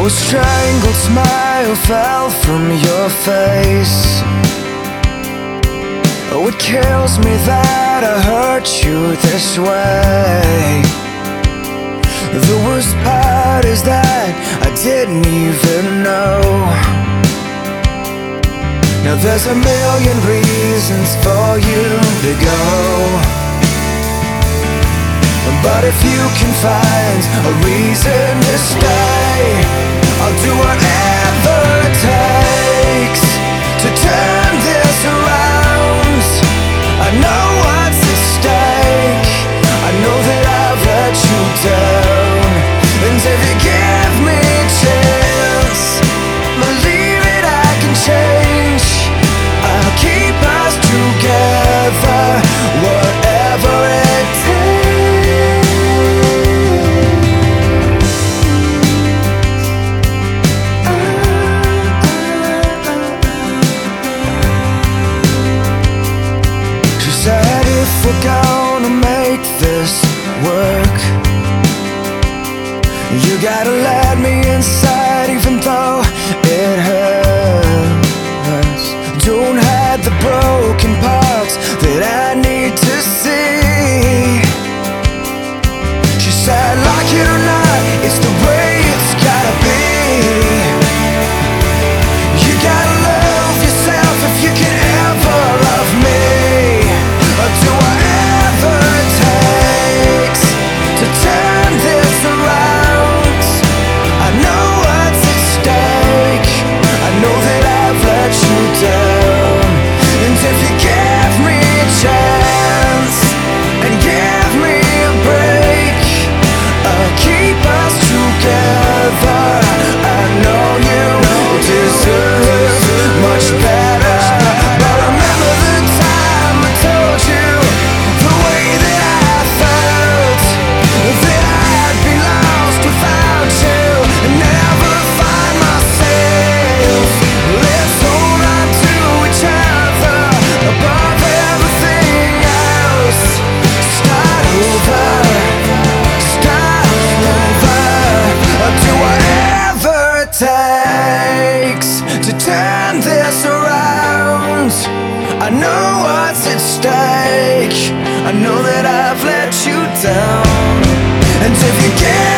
A strangled smile fell from your face. Oh, it kills me that I hurt you this way. The worst part is that I didn't even know. Now there's a million reasons for you to go, but if you can find a reason to stay, I'll do whatever it takes to turn this around. I know what's at stake. I know that I've let you down, and if you give me a chance, believe it, I can change. I'll keep us together, whatever it takes. She said, if we're gonna make this work, you gotta let me inside, even though it hurts. Don't hide the broken parts that I need to see. She said, like it or not, it's the way it's gotta be. You gotta love yourself if you can ever love me. I'll do whatever it takes to turn this around. I know what's at stake. I know that I've let you down, and if you give me a chance and give me a break, I'll keep us together. I know you deserve much better, but remember the time I told you the way that I felt, that I'd be lost without you and never find myself. Let's hold on to each other above everything else. Start over, start over. I'll do whatever it takes to turn this around. I know what's at stake. I know that I've let you down, and if you give